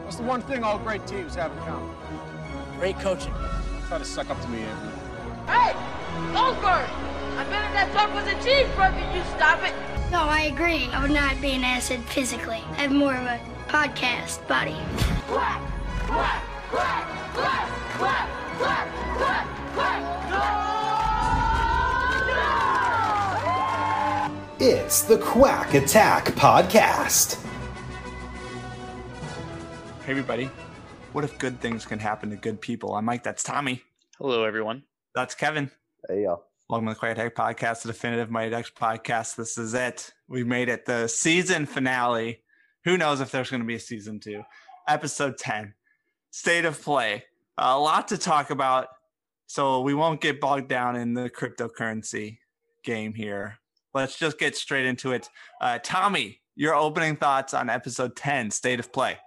What's the one thing all great teams have in common? Great coaching. Try to suck up to me, Avery. Hey! Goldberg! I bet if that talk was a cheeseburger, you stop it! No, I agree. I would not be an acid physically. I have more of a podcast body. Quack! Quack! Quack! Quack! Quack! Quack! Quack! Quack! No! No! It's the Quack Attack Podcast. Hey everybody, what if good things can happen to good people? I'm Mike, that's Tommy. Hello everyone. That's Kevin. Hey y'all. Welcome to the Quack Attack Podcast, the definitive Mighty Ducks podcast. This is it. We made it, the season finale. Who knows if there's going to be a season 2. Episode 10, State of Play. A lot to talk about, so we won't get bogged down in the cryptocurrency game here. Let's just get straight into it. Tommy, your opening thoughts on episode 10, State of Play.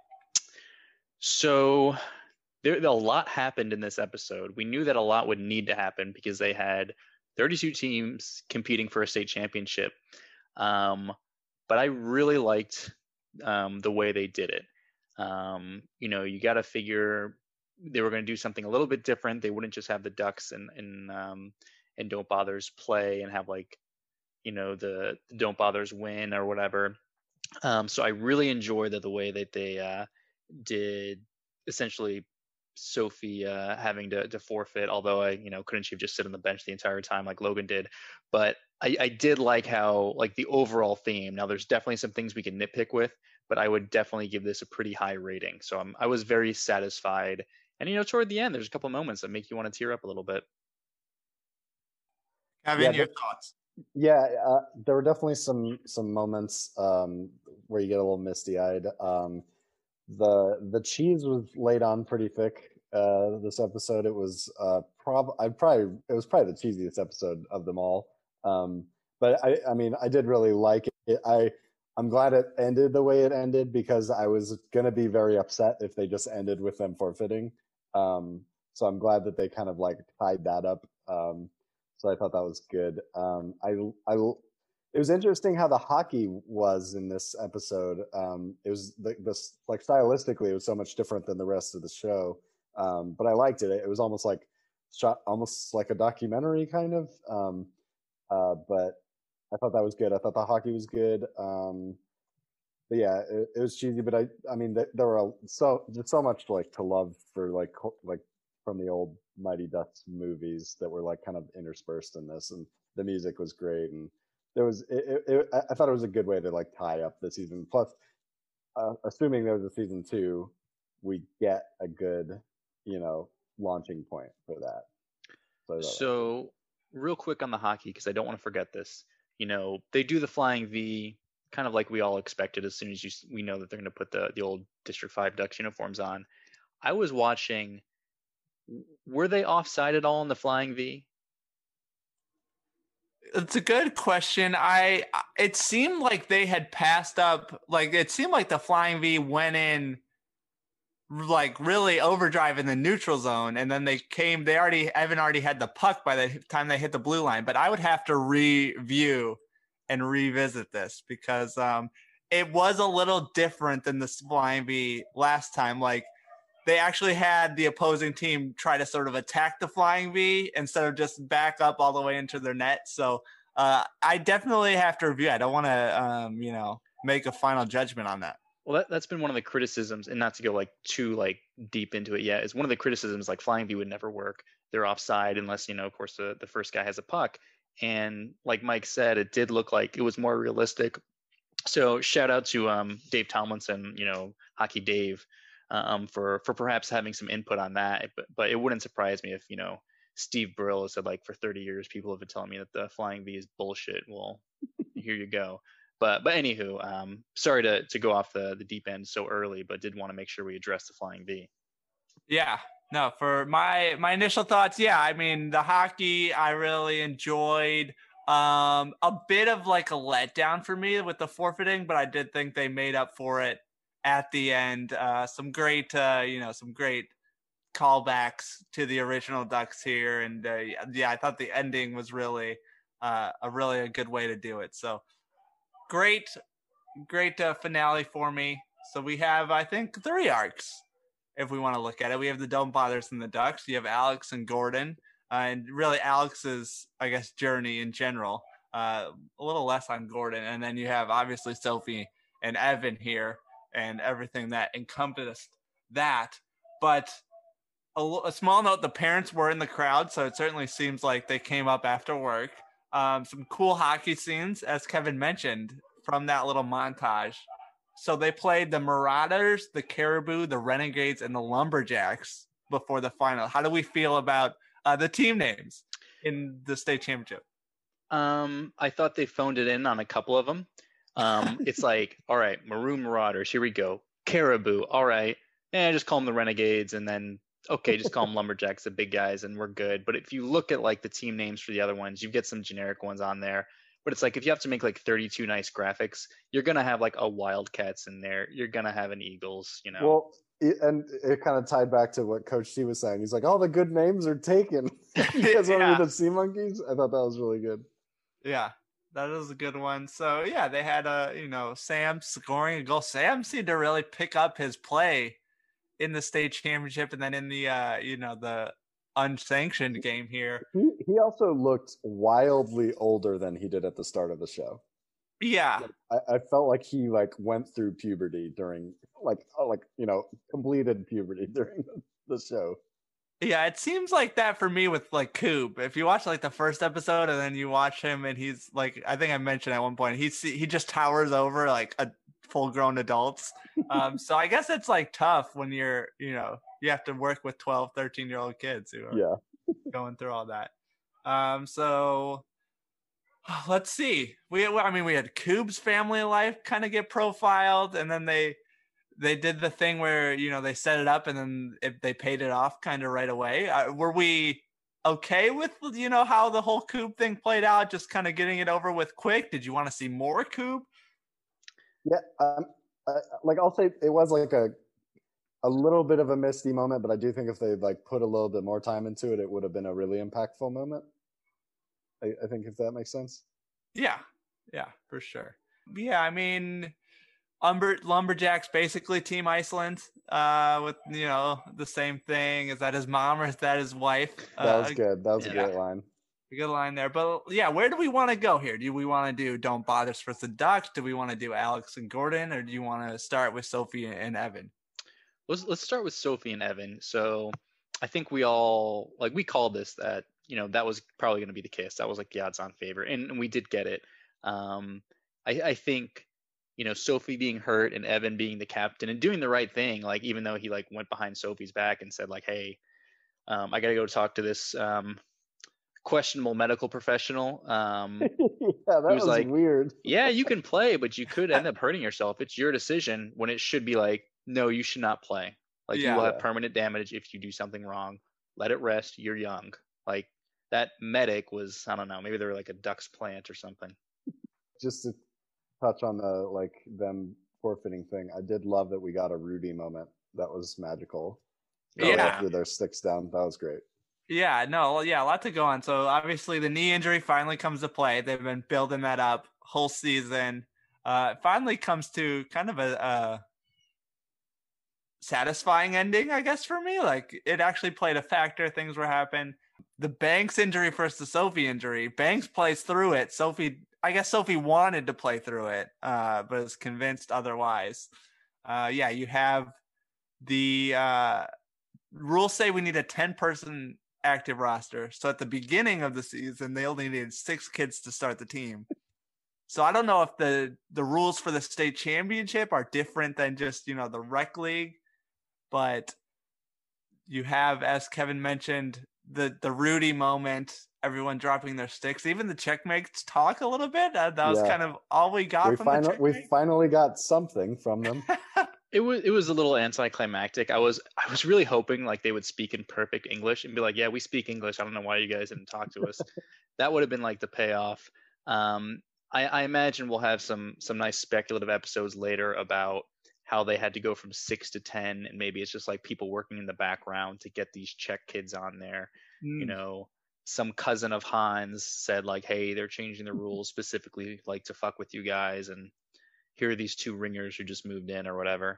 So a lot happened in this episode. We knew that a lot would need to happen because they had 32 teams competing for a state championship. But I really liked the way they did it. You got to figure they were going to do something a little bit different. They wouldn't just have the Ducks and Don't Bothers play and have the Don't Bothers win or whatever. So I really enjoyed the way that they did essentially Sophie having to forfeit, although couldn't she have just sit on the bench the entire time like Logan did? But I did like how the overall theme. Now there's definitely some things we can nitpick with, but I would definitely give this a pretty high rating. So I was very satisfied. And toward the end, there's a couple of moments that make you want to tear up a little bit. Kevin, your thoughts? Yeah, there were definitely some moments where you get a little misty-eyed. The cheese was laid on pretty thick this episode. It was probably the cheesiest episode of them all. But I did really like it. I'm glad it ended the way it ended because I was gonna be very upset if they just ended with them forfeiting. So I'm glad that they kind of tied that up. So I thought that was good. It was interesting how the hockey was in this episode. It was stylistically, it was so much different than the rest of the show. But I liked it. It was almost shot almost like a documentary kind of. But I thought that was good. I thought the hockey was good. But yeah, it was cheesy. But there were so much to love for from the old Mighty Ducks movies that were kind of interspersed in this, and the music was great, and there was I thought it was a good way to tie up the season. Plus, assuming there's a season 2, we get a good launching point for that. So real quick on the hockey, because I don't want to forget this. They do the flying V kind of like we all expected as soon as we know that they're going to put the old District 5 Ducks uniforms on. I was watching. Were they offside at all in the flying V? It's a good question. It seemed like they had passed up. It seemed like the flying V went in really overdrive in the neutral zone, and then Evan already had the puck by the time they hit the blue line. But I would have to review and revisit this because it was a little different than the flying V last time. They actually had the opposing team try to sort of attack the flying V instead of just back up all the way into their net. So I definitely have to review. I don't want to, make a final judgment on that. Well, that's been one of the criticisms, and not to go too deep into it yet, is one of the criticisms flying V would never work. They're offside unless, of course, the first guy has a puck. And like Mike said, it did look like it was more realistic. So shout out to Dave Tomlinson, Hockey Dave, for perhaps having some input on that, but it wouldn't surprise me if Steve Brill has said for 30 years people have been telling me that the flying V is bullshit. Well, here you go. But anywho, sorry to go off the deep end so early, but did want to make sure we address the flying V. Yeah, no, for my initial thoughts, the hockey I really enjoyed. A bit of a letdown for me with the forfeiting, but I did think they made up for it at the end. Some great callbacks to the original Ducks here, and I thought the ending was really a good way to do it. So great finale for me. So we have, I think, 3 arcs, if we want to look at it. We have the Don't Bothers and the Ducks. You have Alex and Gordon, and really Alex's, I guess, journey in general. A little less on Gordon. And then you have, obviously, Sophie and Evan here and everything that encompassed that. But a small note, the parents were in the crowd, so it certainly seems like they came up after work. Some cool hockey scenes, as Kevin mentioned, from that little montage. So they played the Marauders, the Caribou, the Renegades, and the Lumberjacks before the final. How do we feel about the team names in the state championship? I thought they phoned it in on a couple of them. It's like, all right, Maroon Marauders, here we go. Caribou, all right. Just call them the Renegades, and then okay, just call them Lumberjacks, the big guys, and we're good. But if you look at like the team names for the other ones, you get some generic ones on there. But it's like if you have to make like 32 nice graphics, you're gonna have like a Wildcats in there. You're gonna have an Eagles, you know. Well, and it kind of tied back to what Coach T was saying. He's like, all the good names are taken. You guys want to be the Sea Monkeys? I thought that was really good. Yeah, that is a good one. So yeah, they had Sam scoring a goal. Sam seemed to really pick up his play in the state championship, and then in the the unsanctioned game here. He also looked wildly older than he did at the start of the show. Yeah, I felt like he went through puberty during completed puberty during the show. Yeah, it seems like that for me with like Coop. If you watch like the first episode and then you watch him and he's like, I think I mentioned at one point, he just towers over like a full-grown adults. So I guess it's like tough when you're, you have to work with 12, 13-year-old kids who are going through all that. So let's see. We had Coop's family life kind of get profiled, and then they did the thing where, they set it up and then they paid it off kind of right away. Were we okay with, how the whole Coop thing played out, just kind of getting it over with quick? Did you want to see more Coop? Yeah. I'll say it was like a little bit of a misty moment, but I do think if they put a little bit more time into it, it would have been a really impactful moment. I think, if that makes sense. Yeah, for sure. Yeah, I mean, Lumberjacks basically Team Iceland with the same thing. Is that his mom or is that his wife? That was good. That was a great line. A good line there. But yeah, where do we want to go here? Do we want to do Don't Bother Us versus the Ducks? Do we want to do Alex and Gordon, or do you want to start with Sophie and Evan? Let's start with Sophie and Evan. So I think we all we called this that that was probably going to be the case. That was like the odds-on favorite, and we did get it. I think Sophie being hurt and Evan being the captain and doing the right thing, even though he went behind Sophie's back and said hey, I got to go talk to this questionable medical professional. That was weird. Yeah, you can play, but you could end up hurting yourself. It's your decision, when it should be no, you should not play. You will have permanent damage if you do something wrong. Let it rest. You're young. That medic was, I don't know, maybe they were a Ducks plant or something. Just to touch on the them forfeiting thing, I did love that we got a Rudy moment. That was magical. After their sticks down, that was great. Yeah, no, a lot to go on. So obviously the knee injury finally comes to play. They've been building that up whole season. It finally comes to kind of a satisfying ending, I guess, for me. It actually played a factor. Things were happening. The Banks injury versus the Sophie injury. Banks plays through it. I guess Sophie wanted to play through it, but was convinced otherwise. You have the rules say we need a 10-person active roster. So at the beginning of the season, they only needed 6 kids to start the team. So I don't know if the rules for the state championship are different than just, the rec league, but you have, as Kevin mentioned, the Rudy moment, everyone dropping their sticks. Even the checkmates talk a little bit. That was kind of all we got from the checkmate. We finally got something from them. It was a little anticlimactic. I was really hoping they would speak in perfect English and be yeah, we speak English. I don't know why you guys didn't talk to us. That would have been the payoff. I imagine we'll have some nice speculative episodes later about how they had to go from 6 to 10, and maybe it's just people working in the background to get these Czech kids on there. Some cousin of Hans said hey, they're changing the rules specifically to fuck with you guys, and here are these two ringers who just moved in or whatever.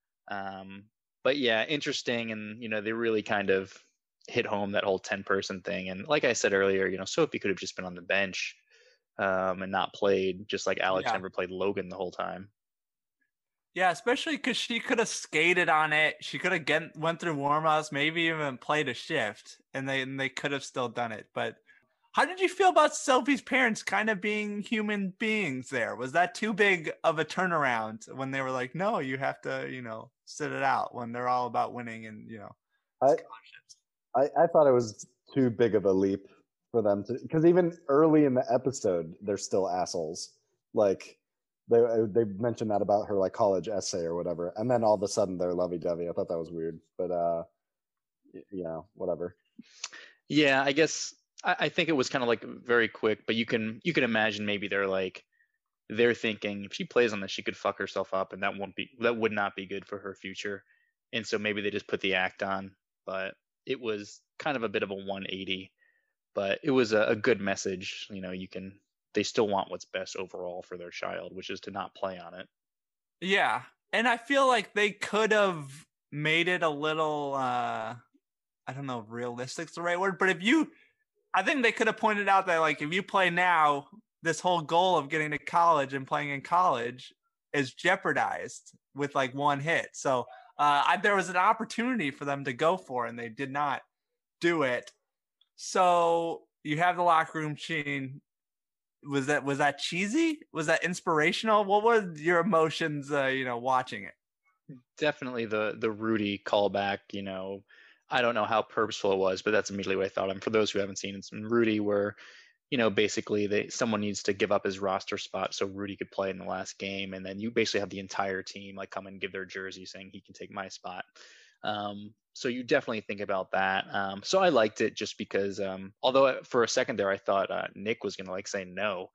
But yeah, interesting. And, they really kind of hit home that whole 10-person thing. And like I said earlier, Sophie could have just been on the bench and not played, just like Alex never played Logan the whole time. Yeah, especially because she could have skated on it. She could have went through warm-ups, maybe even played a shift, and they could have still done it. But how did you feel about Sophie's parents kind of being human beings there? Was that too big of a turnaround when they were like, no, you have to, sit it out, when they're all about winning and, scholarships? I thought it was too big of a leap for them to, because even early in the episode, they're still assholes. Like, they mentioned that about her like college essay or whatever, and then all of a sudden they're lovey-dovey. I thought that was weird, but whatever. Yeah, I guess I think it was kind of like very quick, but you can imagine maybe they're thinking if she plays on this, she could fuck herself up, and that would not be good for her future, and so maybe they just put the act on. But it was kind of a bit of a 180, but it was a good message. They still want what's best overall for their child, which is to not play on it. Yeah. And I feel like they could have made it a little, I don't know if realistic's the right word, but I think they could have pointed out that like, if you play now, this whole goal of getting to college and playing in college is jeopardized with like one hit. So there was an opportunity for them to go for, and they did not do it. So you have the locker room scene. Was that cheesy? Was that inspirational? What were your emotions, watching it? Definitely the Rudy callback. I don't know how purposeful it was, but that's immediately what I thought of. For those who haven't seen it, in Rudy, where basically someone needs to give up his roster spot so Rudy could play in the last game, and then you basically have the entire team like come and give their jersey saying he can take my spot. So you definitely think about that. So I liked it just because, although for a second there I thought Nick was gonna like say no.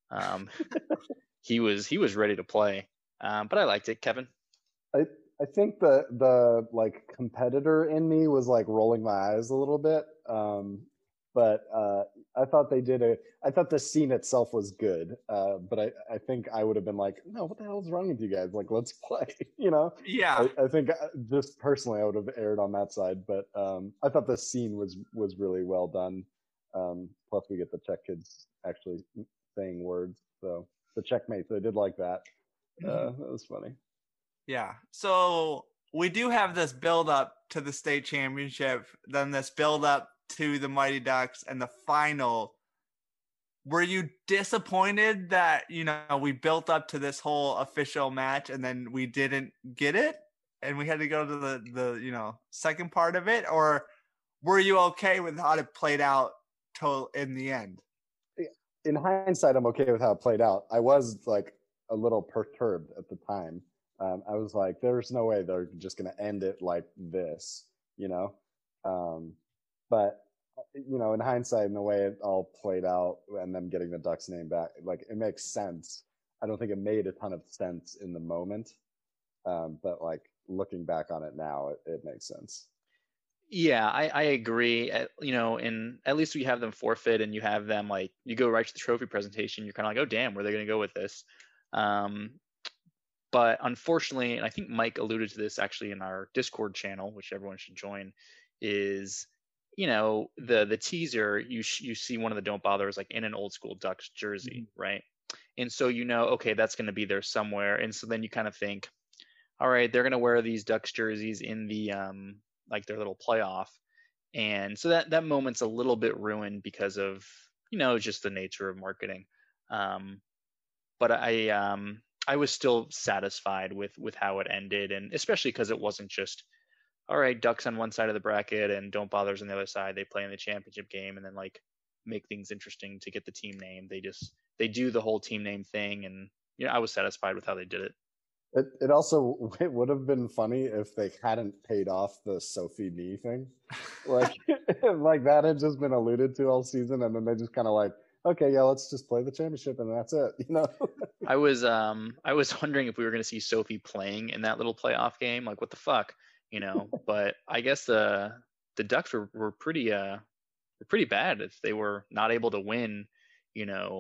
He was ready to play, but I liked it. Kevin? I think the like competitor in me was like rolling my eyes a little bit, but I thought I thought the scene itself was good, but I think I would have been like, no, what the hell is wrong with you guys? Like, let's play, Yeah. I think just personally, I would have erred on that side, but I thought the scene was really well done. Plus, we get the Czech kids actually saying words, so the checkmates. I did like that. That was funny. Yeah. So we do have this build up to the state championship, then this build up to the Mighty Ducks and the final. Were you disappointed that, we built up to this whole official match and then we didn't get it and we had to go to the second part of it? Or were you okay with how it played out in the end? In hindsight, I'm okay with how it played out. I was like a little perturbed at the time. I was like, there's no way they're just going to end it like this, but in hindsight, in the way it all played out and them getting the Ducks name back, like it makes sense. I don't think it made a ton of sense in the moment. But like looking back on it now, it makes sense. Yeah, I agree. And at least we have them forfeit and you have them like, you go right to the trophy presentation. You're kind of like, oh, damn, where are they going to go with this? But unfortunately, and I think Mike alluded to this actually in our Discord channel, which everyone should join, is, the teaser, you see one of the Don't Bothers like in an old school Ducks jersey, right? And so, okay, that's going to be there somewhere. And so then you kind of think, all right, they're going to wear these Ducks jerseys in the, like their little playoff. And so that moment's a little bit ruined because of, just the nature of marketing. But I was still satisfied with how it ended, and especially because it wasn't just, all right, Ducks on one side of the bracket and Don't Bothers on the other side. They play in the championship game and then like make things interesting to get the team name. They do the whole team name thing, and I was satisfied with how they did it. It also would have been funny if they hadn't paid off the Sophie knee thing, like like that had just been alluded to all season, and then they just kind of like, okay, yeah, let's just play the championship and that's it, I was wondering if we were going to see Sophie playing in that little playoff game. Like, what the fuck, But I guess the Ducks were pretty bad if they were not able to win,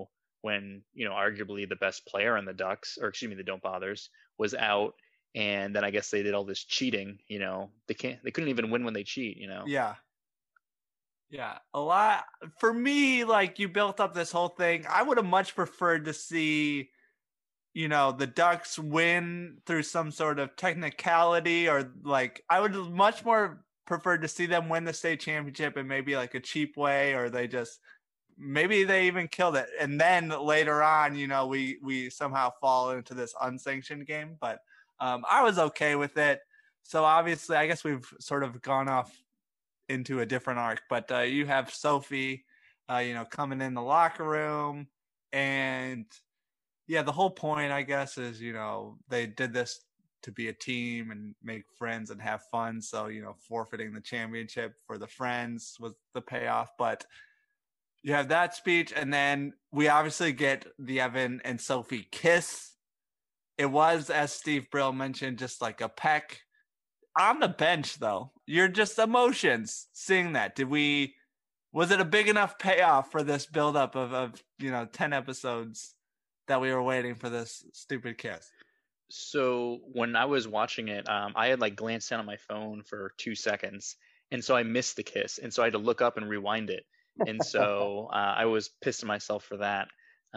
when, arguably the best player on the Ducks, or excuse me, the Don't Bothers, was out. And then I guess they did all this cheating, they couldn't even win when they cheat, Yeah. Yeah. A lot for me, like you built up this whole thing. I would have much preferred to see, the Ducks win through some sort of technicality, or like I would have much more preferred to see them win the state championship in maybe like a cheap way, or maybe they even killed it. And then later on, we somehow fall into this unsanctioned game, but I was okay with it. So obviously, I guess we've sort of gone off into a different arc, but you have Sophie, coming in the locker room, and yeah, the whole point, I guess, is, they did this to be a team and make friends and have fun. So, forfeiting the championship for the friends was the payoff, but you have that speech, and then we obviously get the Evan and Sophie kiss. It was, as Steve Brill mentioned, just like a peck on the bench, though. You're just emotions seeing that. Was it a big enough payoff for this buildup of 10 episodes that we were waiting for this stupid kiss? So when I was watching it, I had like glanced down at my phone for 2 seconds, and so I missed the kiss, and so I had to look up and rewind it, and so I was pissed at myself for that.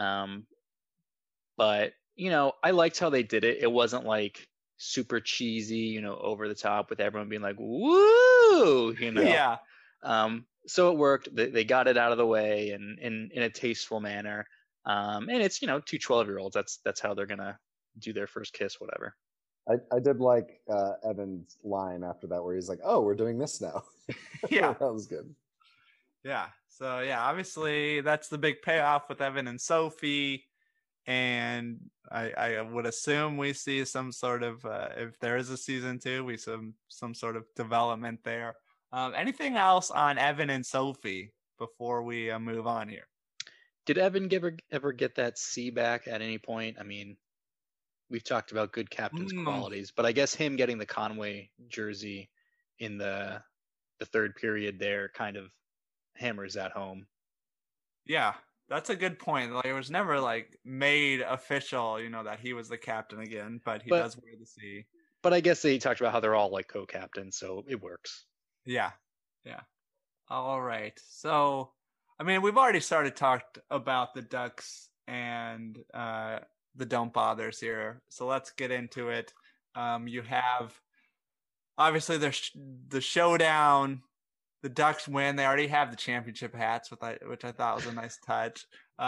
But I liked how they did it. It wasn't like super cheesy, over the top with everyone being like, woo, Yeah. So it worked. They got it out of the way and in a tasteful manner. And it's, two 12-year-olds. That's how they're going to do their first kiss, whatever. I did like Evan's line after that where he's like, oh, we're doing this now. Yeah. That was good. Yeah. So, yeah, obviously that's the big payoff with Evan and Sophie. And I would assume we see some sort of, if there is a season 2, we some sort of development there. Anything else on Evan and Sophie before we move on here? Did Evan ever get that C back at any point? I mean, we've talked about good captain's qualities, but I guess him getting the Conway jersey in the third period there kind of hammers that home. Yeah. That's a good point. Like, it was never like made official, that he was the captain again, but he does wear the C. But I guess they talked about how they're all like co-captains, so it works. Yeah. Yeah. All right. So, I mean, we've already talked about the Ducks and the Don't Bothers here. So let's get into it. You have obviously the showdown. The Ducks win. They already have the championship hats, which I thought was a nice touch.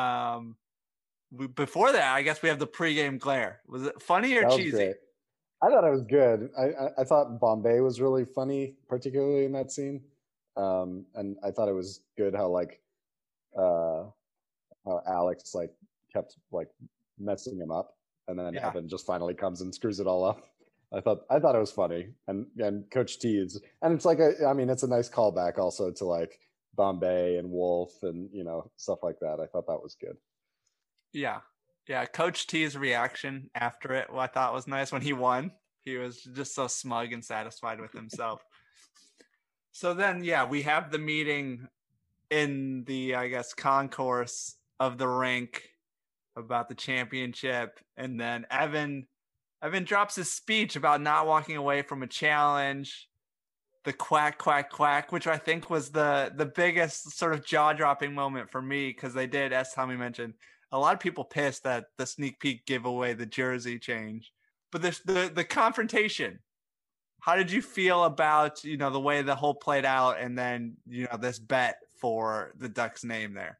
Before that, I guess we have the pregame glare. Was it funny or cheesy? Great. I thought it was good. I thought Bombay was really funny, particularly in that scene. And I thought it was good how how Alex kept messing him up, and then Evan just finally comes and screws it all up. I thought it was funny, and Coach T's, and it's it's a nice callback also to Bombay and Wolf and stuff like that. I thought that was good. Yeah. Coach T's reaction after it, I thought was nice when he won. He was just so smug and satisfied with himself. So then, we have the meeting in the, I guess, concourse of the rink about the championship, and then Evan drops his speech about not walking away from a challenge, the quack, quack, quack, which I think was the biggest sort of jaw-dropping moment for me, because they did, as Tommy mentioned, a lot of people pissed that the sneak peek gave away the jersey change. But the confrontation, how did you feel about, the way the whole played out, and then, this bet for the Ducks name there?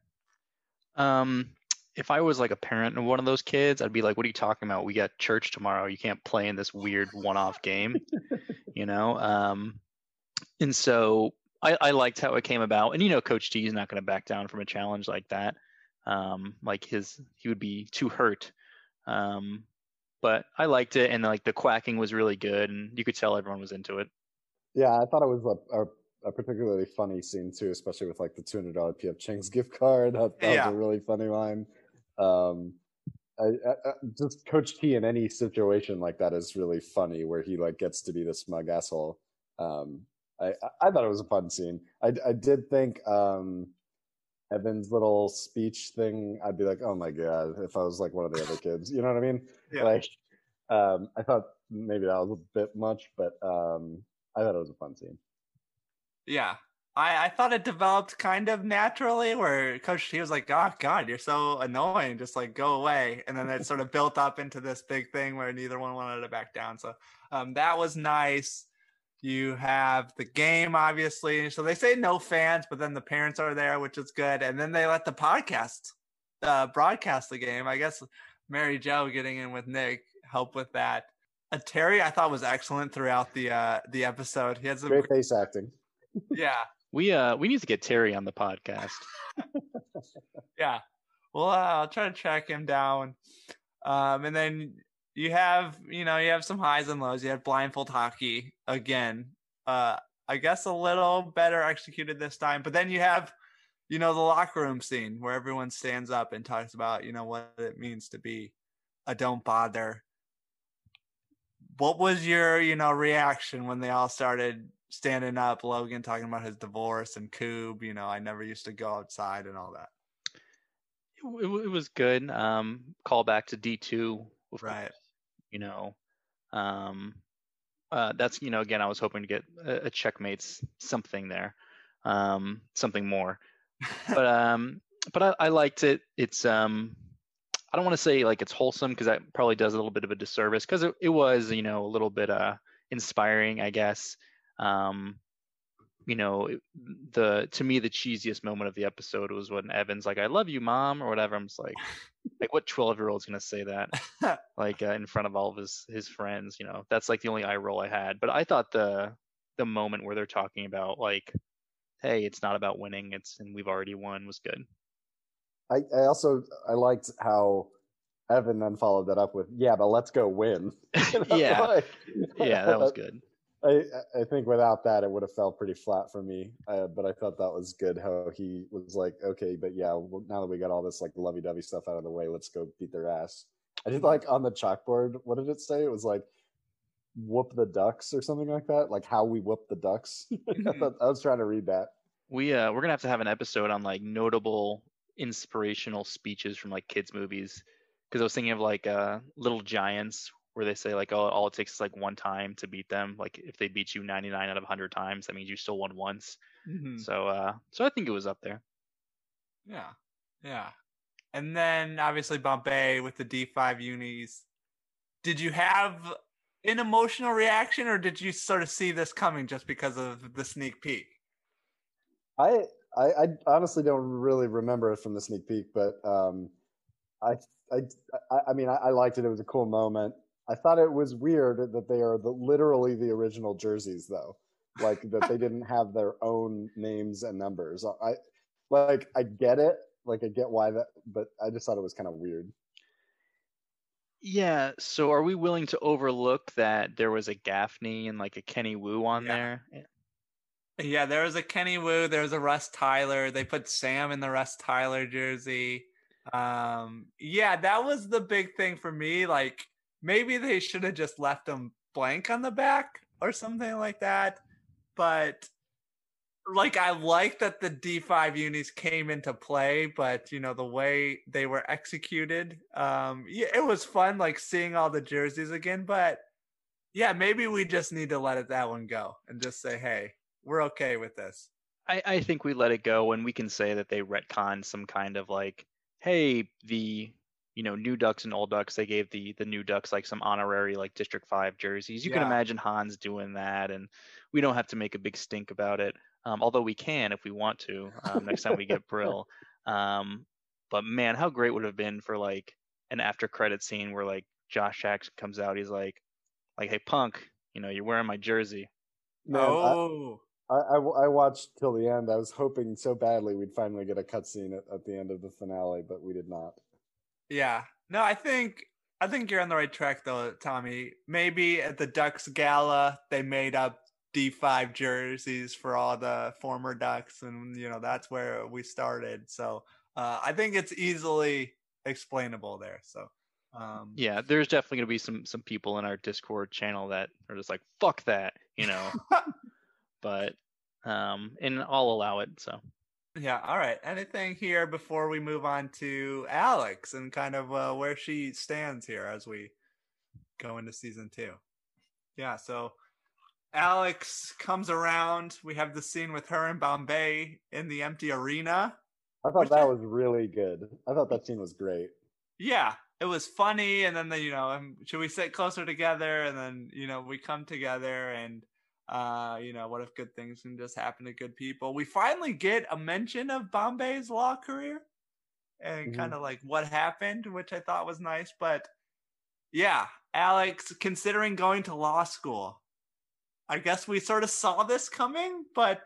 If I was a parent of one of those kids, I'd be like, what are you talking about? We got church tomorrow. You can't play in this weird one-off game, And so I liked how it came about. And, Coach T is not going to back down from a challenge like that. He would be too hurt. But I liked it. And the quacking was really good. And you could tell everyone was into it. Yeah, I thought it was a particularly funny scene too, especially with the $200 PF Chang's gift card. That was a really funny line. Just Coach T in any situation like that is really funny, where he gets to be the smug asshole. I thought it was a fun scene. I did think Evan's little speech thing, I'd be like, oh my god, if I was like one of the other kids, you know what I mean? Yeah. Like, I thought maybe that was a bit much, but I thought it was a fun scene. Yeah. I thought it developed kind of naturally where Coach T was like, oh, God, you're so annoying. Just like go away. And then it sort of built up into this big thing where neither one wanted to back down. So that was nice. You have the game, obviously. So they say no fans, but then the parents are there, which is good. And then they let the podcast broadcast the game. I guess Mary Jo getting in with Nick helped with that. Terry, I thought was excellent throughout the episode. He had some great face acting. Yeah. We need to get Terry on the podcast. Yeah. Well, I'll try to track him down. And then you have some highs and lows. You have blindfold hockey again. I guess a little better executed this time. But then you have, the locker room scene where everyone stands up and talks about, what it means to be a don't bother. What was your, reaction when they all started standing up? Logan talking about his divorce and Coob, I never used to go outside and all that. It was good. Call back to D2. Right. That's, again, I was hoping to get a checkmates something there, something more. But I liked it. It's I don't want to say like it's wholesome because that probably does a little bit of a disservice because it was, a little bit inspiring, I guess. To me, the cheesiest moment of the episode was when Evan's like, "I love you, Mom," or whatever. I'm just like what 12-year-old's gonna say that like in front of all of his friends? That's like the only eye roll I had. But I thought the moment where they're talking about like, hey, it's not about winning, and we've already won was good. I liked how Evan then followed that up with, yeah, but let's go win. Yeah, that was good. I think without that, it would have felt pretty flat for me. But I thought that was good how he was like, okay, but yeah, now that we got all this like lovey-dovey stuff out of the way, let's go beat their ass. I did like on the chalkboard, what did it say? It was like, whoop the ducks or something like that, like how we whoop the ducks. I was trying to read that. We're gonna have to have an episode on like notable inspirational speeches from like kids movies, because I was thinking of like Little Giants, where they say like, oh, all it takes is like one time to beat them. Like if they beat you 99 out of 100 times, that means you still won once. Mm-hmm. So I think it was up there. Yeah. And then obviously Bombay with the D5 unis. Did you have an emotional reaction, or did you sort of see this coming just because of the sneak peek? I honestly don't really remember it from the sneak peek, but I mean, I liked it. It was a cool moment. I thought it was weird that they are literally the original jerseys, though, like that they didn't have their own names and numbers. I get it, like I get why that, but I just thought it was kind of weird. Yeah. So are we willing to overlook that there was a Gaffney and like a Kenny Wu on there? Yeah, there was a Kenny Wu. There was a Russ Tyler. They put Sam in the Russ Tyler jersey. Yeah, that was the big thing for me. Like, maybe they should have just left them blank on the back or something like that. But, like, I like that the D5 unis came into play, but, the way they were executed, yeah, it was fun, like, seeing all the jerseys again. But, yeah, maybe we just need to let that one go and just say, hey, we're okay with this. I think we let it go, and we can say that they retconned some kind of like, hey, the new Ducks and old Ducks, they gave the new Ducks like some honorary like District 5 jerseys. You can imagine Hans doing that, and we don't have to make a big stink about it. Although we can if we want to next time we get Brill. But man, how great would it have been for like an after credit scene where like Josh Jackson comes out, he's like, hey Punk, you're wearing my jersey. Man, I watched till the end. I was hoping so badly we'd finally get a cutscene at the end of the finale, but we did not. Yeah. No, I think you're on the right track though, Tommy. Maybe at the Ducks Gala, they made up D5 jerseys for all the former Ducks, and that's where we started. So I think it's easily explainable there. So yeah, there's definitely gonna be some people in our Discord channel that are just like, fuck that, but and I'll allow it. So Yeah. All right. Anything here before we move on to Alex and kind of where she stands here as we go into season 2? Yeah. So Alex comes around. We have the scene with her in Bombay in the empty arena. I thought that was really good. I thought that scene was great. Yeah, it was funny, and then should we sit closer together? And then we come together, and what if good things can just happen to good people? We finally get a mention of Bombay's law career and kind of like what happened, which I thought was nice. But yeah, Alex, considering going to law school, I guess we sort of saw this coming, but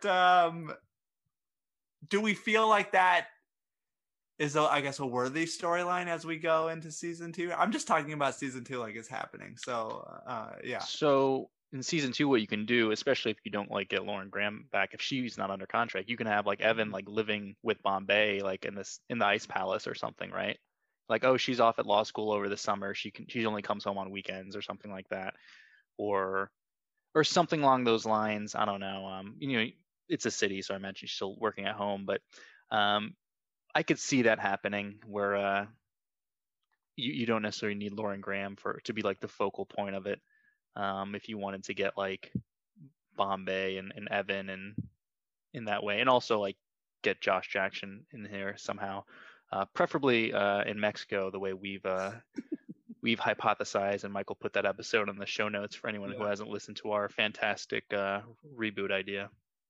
do we feel like that is, I guess, a worthy storyline as we go into season 2? I'm just talking about season 2 like it's happening. So, yeah. So in season 2, what you can do, especially if you don't like get Lauren Graham back, if she's not under contract, you can have like Evan like living with Bombay like in the Ice Palace or something, right? Like, oh, she's off at law school over the summer. She only comes home on weekends or something like that, or something along those lines. I don't know. It's a city, so I imagine she's still working at home, but I could see that happening where you don't necessarily need Lauren Graham to be like the focal point of it. If you wanted to get like Bombay and Evan and in that way, and also like get Josh Jackson in here somehow, preferably in Mexico, the way we've hypothesized, and Michael put that episode in the show notes for anyone who hasn't listened to our fantastic reboot idea.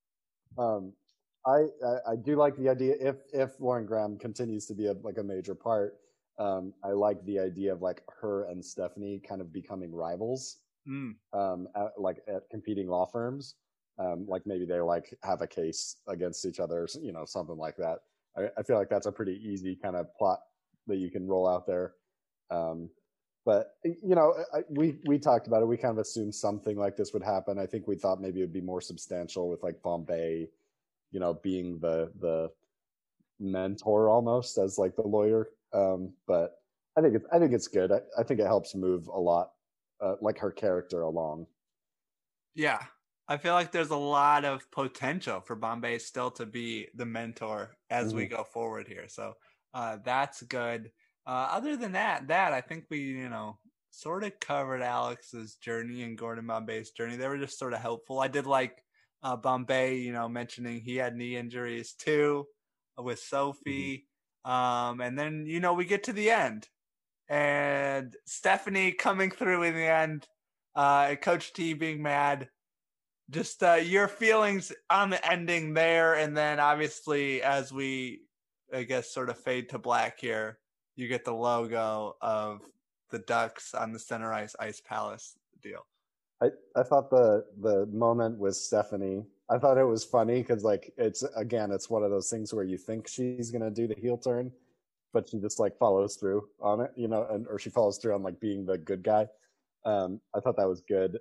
I do like the idea if Lauren Graham continues to be a major part. I like the idea of like her and Stephanie kind of becoming rivals, at competing law firms. Like maybe they like have a case against each other, something like that. I feel like that's a pretty easy kind of plot that you can roll out there. But we talked about it. We kind of assumed something like this would happen. I think we thought maybe it would be more substantial with like Bombay, being the mentor almost as like the lawyer. But I think it's good. I think it helps move a lot, like her character along. Yeah, I feel like there's a lot of potential for Bombay still to be the mentor as we go forward here. So that's good. Other than that, I think we, sort of covered Alex's journey and Gordon Bombay's journey. They were just sort of helpful. I did like Bombay, mentioning he had knee injuries too with Sophie. And then, we get to the end and Stephanie coming through in the end, Coach T being mad. Just your feelings on the ending there. And then obviously as we, I guess, sort of fade to black here, you get the logo of the Ducks on the center ice palace deal. I thought the moment with Stephanie, I thought it was funny because like it's one of those things where you think she's gonna do the heel turn, but she just like follows through on it, or she follows through on like being the good guy. I thought that was good.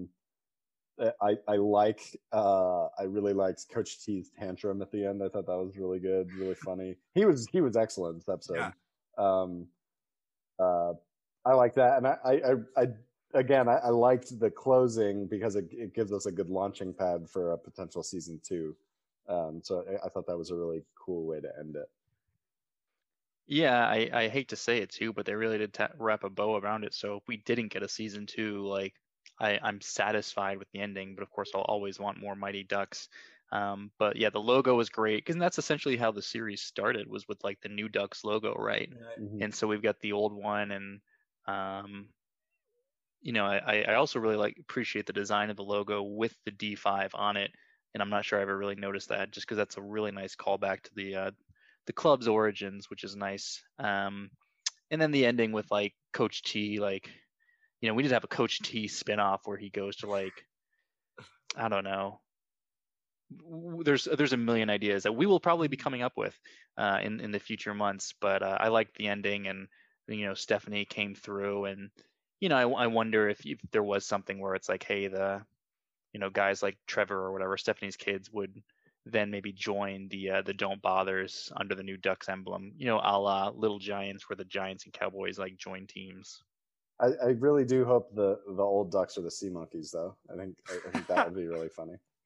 I really liked Coach T's tantrum at the end. I thought that was really good, really funny. He was excellent in this episode. Yeah. I like that, and I liked the closing because it gives us a good launching pad for a potential season 2. So I thought that was a really cool way to end it. Yeah, I hate to say it too, but they really did wrap a bow around it. So if we didn't get a season 2, like I'm satisfied with the ending, but of course I'll always want more Mighty Ducks. But yeah, the logo was great because that's essentially how the series started, was with like the new Ducks logo, right? And so we've got the old one, and I also really appreciate the design of the logo with the D5 on it, and I'm not sure I ever really noticed that, just because that's a really nice callback to the club's origins, which is nice. And then the ending with like Coach T, we did have a Coach T spinoff where he goes to like, I don't know. There's a million ideas that we will probably be coming up with in the future months, but I liked the ending, and Stephanie came through, and I wonder if there was something where it's like, hey, the guys like Trevor or whatever, Stephanie's kids, would then maybe join the Don't Bothers under the new Ducks emblem, a la Little Giants, where the Giants and Cowboys like join teams. I really do hope the old Ducks are the Sea Monkeys, though. I think that would be really funny.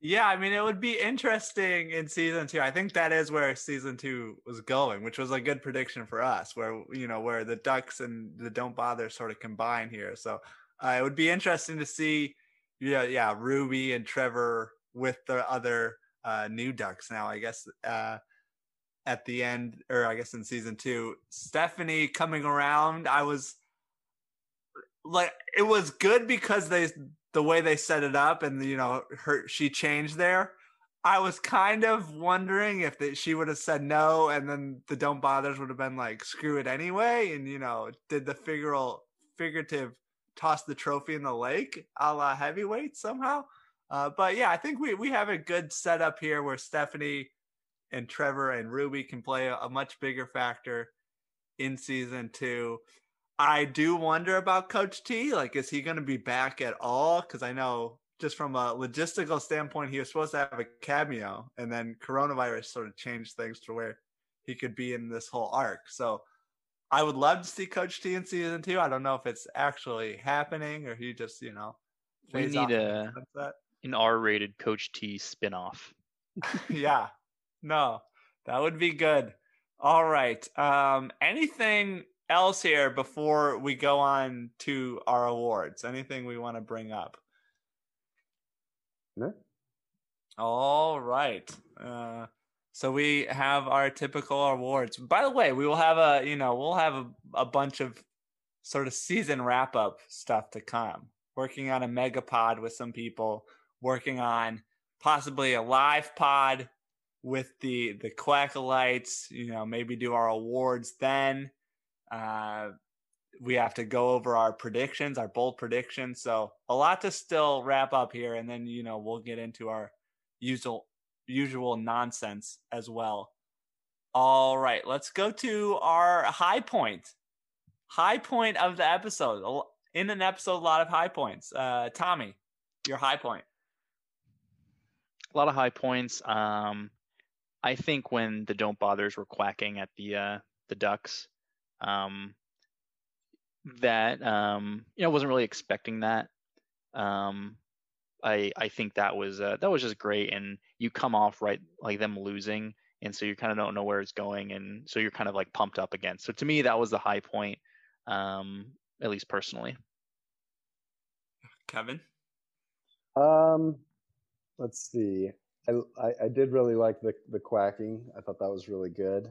Yeah, I mean, it would be interesting in season 2. I think that is where season 2 was going, which was a good prediction for us, where where the Ducks and the Don't Bother sort of combine here. So it would be interesting to see, Ruby and Trevor with the other new Ducks now. I guess at the end, or I guess in season 2, Stephanie coming around. I was like, it was good because the way they set it up, and she changed there. I was kind of wondering if she would have said no, and then the Don't Bothers would have been like, screw it anyway, and did the figurative toss the trophy in the lake a la Heavyweight somehow. But yeah, I think we have a good setup here where Stephanie and Trevor and Ruby can play a much bigger factor in season 2. I do wonder about Coach T. Like, is he going to be back at all? Because I know just from a logistical standpoint, he was supposed to have a cameo, and then coronavirus sort of changed things to where he could be in this whole arc. So I would love to see Coach T in season 2. I don't know if it's actually happening or he just, we need an R-rated Coach T spinoff. Yeah, no, that would be good. All right. Anything else here before we go on to our awards? Anything we want to bring up? No. All right. So we have our typical awards. By the way, we will have a bunch of sort of season wrap up stuff to come. Working on a mega pod with some people, working on possibly a live pod with the Quackalites, maybe do our awards then. We have to go over our predictions, our bold predictions. So a lot to still wrap up here. And then, we'll get into our usual nonsense as well. All right, let's go to our high point. High point of the episode. In an episode, a lot of high points. Tommy, your high point. A lot of high points. I think when the Don't Bothers were quacking at the Ducks, that wasn't really expecting that. I think that was just great, and you come off right like them losing, and so you kind of don't know where it's going, and so you're kind of like pumped up again. So to me, that was the high point, at least personally. Kevin? Let's see. I did really like the quacking. I thought that was really good.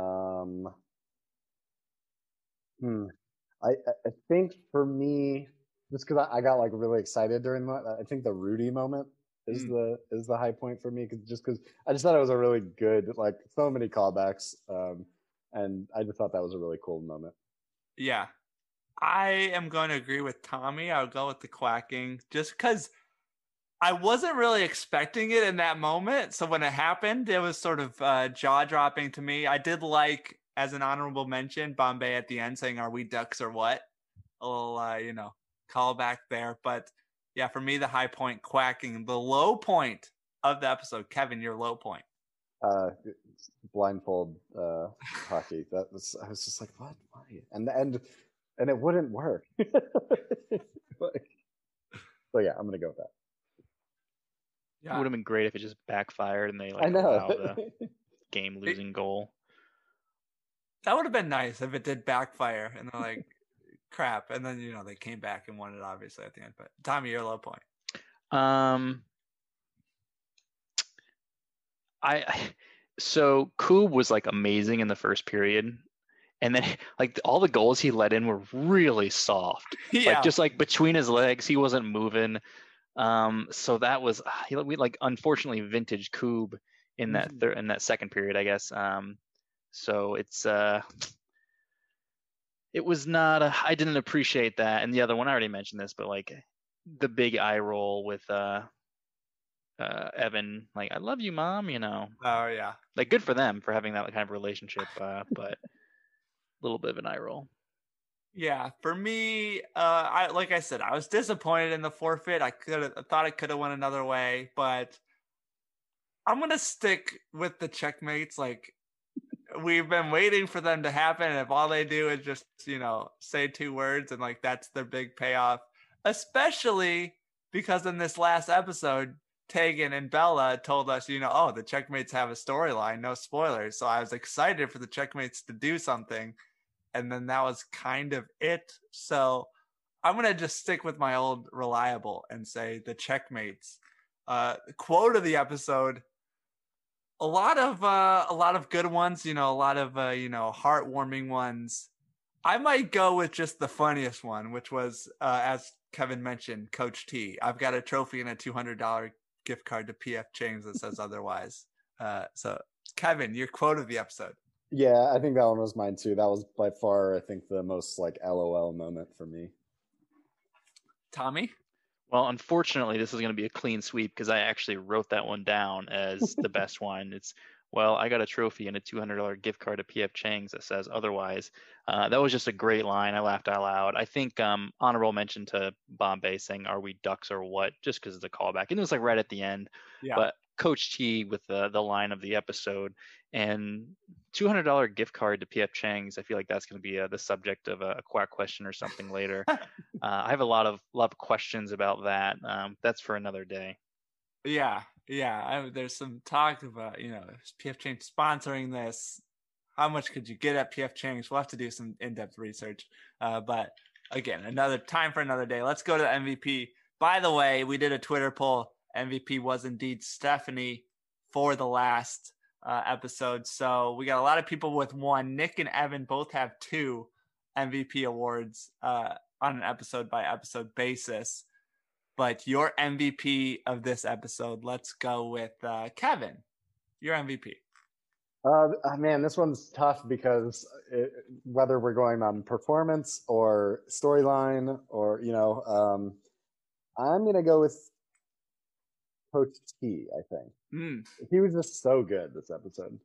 I think for me, just because I got like really excited during that, I think the Rudy moment is the high point for me, because I just thought it was a really good, like, so many callbacks, and I just thought that was a really cool moment. Yeah, I am going to agree with Tommy. I'll go with the quacking just because I wasn't really expecting it in that moment. So when it happened, it was sort of jaw-dropping to me. I did like, as an honorable mention, Bombay at the end saying, "Are we Ducks or what?" A little, callback there. But yeah, for me, the high point, quacking. The low point of the episode, Kevin, your low point. Blindfold hockey. I was just like, what? Why? And it wouldn't work. So yeah, I'm gonna go with that. Yeah. It would have been great if it just backfired and they I know. allowed a game-losing goal. That would have been nice if it did backfire and they're like, crap. And then, they came back and won it, obviously, at the end. But Tommy, your low point. So Koob was like amazing in the first period. And then like all the goals he let in were really soft. Yeah. Like just like between his legs, he wasn't moving. So that was we like unfortunately vintage Koob in that in that second period, I guess. So it was not I didn't appreciate that. And the other one, I already mentioned this, but like the big eye roll with Evan, like, "I love you, Mom," Oh yeah. Like, good for them for having that kind of relationship, but a little bit of an eye roll. Yeah, for me, like I said, I was disappointed in the forfeit. I thought it could have went another way, but I'm gonna stick with the checkmates. Like, we've been waiting for them to happen, and if all they do is just say 2 words, and like that's their big payoff. Especially because in this last episode, Tegan and Bella told us, oh, the Checkmates have a storyline, no spoilers. So I was excited for the Checkmates to do something. And then that was kind of it. So I'm going to just stick with my old reliable and say the Checkmates. Quote of the episode. A lot of good ones, a lot of, heartwarming ones. I might go with just the funniest one, which was, as Kevin mentioned, Coach T. I've got a trophy and a $200 gift card to PF Chang's that says otherwise. So, Kevin, your quote of the episode. Yeah, I think that one was mine too. That was by far, I think, the most like LOL moment for me. Tommy? Well, unfortunately, this is going to be a clean sweep because I actually wrote that one down as the best one. It's, well, I got a trophy and a $200 gift card to PF Chang's that says otherwise. That was just a great line. I laughed out loud. I think honorable mention to Bombay saying, "Are we ducks or what?" Just because of the callback. And it was like right at the end. Yeah. But Coach T with the line of the episode and $200 gift card to PF Chang's. I feel like that's going to be the subject of a quack question or something later. I have a lot of questions about that. That's for another day. Yeah. There's some talk about, is PF Chang's sponsoring this? How much could you get at PF Chang's? We'll have to do some in-depth research. But again, another time for another day. Let's go to the MVP. By the way, we did a Twitter poll. MVP was indeed Stephanie for the last episode. So we got a lot of people with one. Nick and Evan both have 2 MVP awards on an episode by episode basis. But your MVP of this episode, let's go with Kevin. Your MVP. Man, this one's tough because whether we're going on performance or storyline or, I'm going to go with Coach T, I think. He was just so good this episode.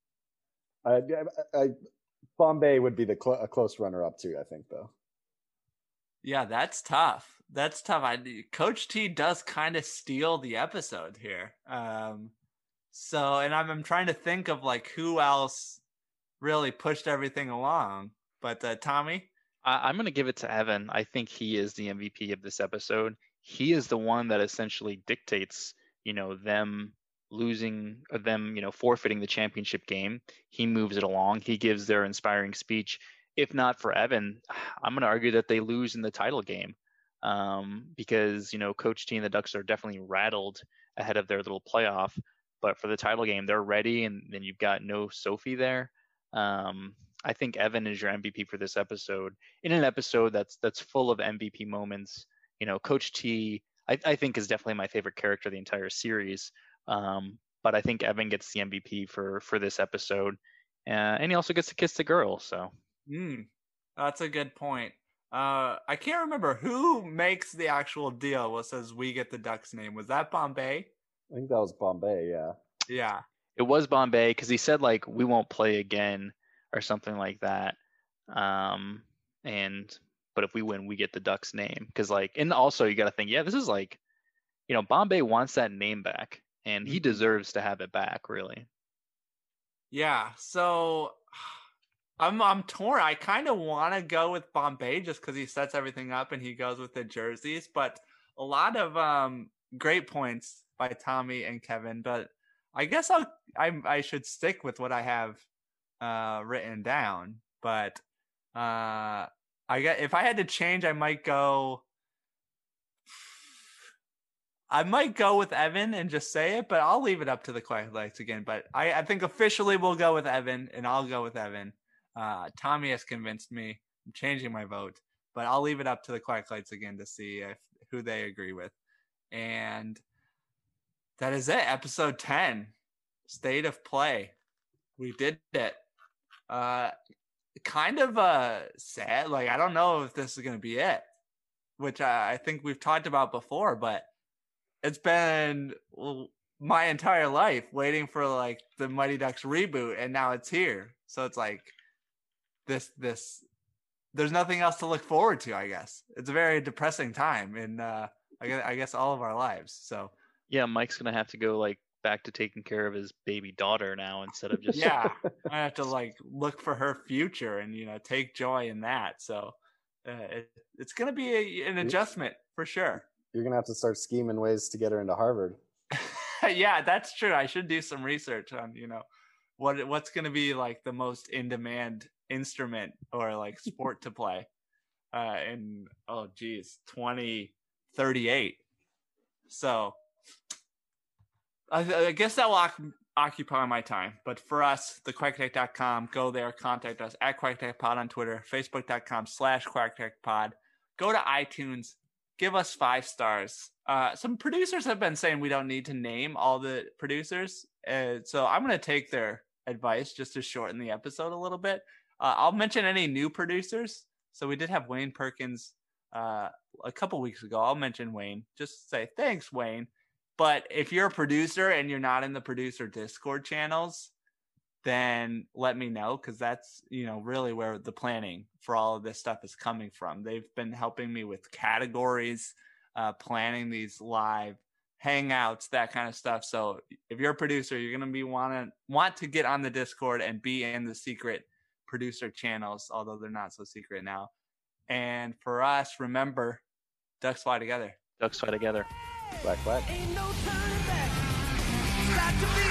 Bombay would be a close runner-up too, I think, though. Yeah, that's tough. Coach T does kind of steal the episode here. So, and I'm trying to think of like who else really pushed everything along. But Tommy? I'm going to give it to Evan. I think he is the MVP of this episode. He is the one that essentially dictates, them losing, them, forfeiting the championship game. He moves it along. He gives their inspiring speech. If not for Evan, I'm going to argue that they lose in the title game because, Coach T and the Ducks are definitely rattled ahead of their little playoff. But for the title game, they're ready, and then you've got no Sophie there. I think Evan is your MVP for this episode. In an episode that's full of MVP moments, Coach T, I think is definitely my favorite character of the entire series. But I think Evan gets the MVP for this episode, and he also gets to kiss the girl. So. That's a good point. I can't remember who makes the actual deal what says we get the Ducks name. Was that Bombay? I think that was Bombay, yeah. Yeah. It was Bombay because he said like we won't play again or something like that. But if we win, we get the Ducks name because and also you got to think, yeah, this is Bombay wants that name back and he deserves to have it back, really. Yeah. So I'm torn. I kind of want to go with Bombay just because he sets everything up and he goes with the jerseys. But a lot of great points by Tommy and Kevin. But I guess I should stick with what I have written down. But if I had to change, I might go with Evan and just say it. But I'll leave it up to the Quiet Lights again. But I think officially we'll go with Evan, and I'll go with Evan. Tommy has convinced me. I'm changing my vote, but I'll leave it up to the Quiet Lights again to see who they agree with. And that is it. Episode 10, State of Play. We did it. Kind of sad. I don't know if this is going to be it, which I think we've talked about before, but it's been my entire life waiting for the Mighty Ducks reboot, and now it's here. So it's this there's nothing else to look forward to, I guess. It's a very depressing time in I guess all of our lives. So yeah, Mike's gonna have to go back to taking care of his baby daughter now instead of just I have to look for her future and take joy in that. So it's gonna be an adjustment for sure. You're gonna have to start scheming ways to get her into Harvard. Yeah, that's true. I should do some research on, what's going to be like the most in-demand instrument or like sport to play in 2038. So I guess that will occupy my time. But for us, thequacktech.com, go there, contact us at QuackTechPod on Twitter, facebook.com/QuackTechPod. Go to iTunes, give us 5 stars. Some producers have been saying we don't need to name all the producers. So I'm going to take their advice just to shorten the episode a little bit. I'll mention any new producers. So we did have Wayne Perkins a couple weeks ago. I'll mention Wayne. Just say, thanks, Wayne. But if you're a producer and you're not in the producer Discord channels, then let me know, because that's, really where the planning for all of this stuff is coming from. They've been helping me with categories, planning these live hangouts, that kind of stuff. So if you're a producer, you're going to be want to get on the Discord and be in the secret producer channels, although they're not so secret now. And for us, remember, ducks fly together. Ducks fly together. Quack, quack. Ain't no turning back. It's got to be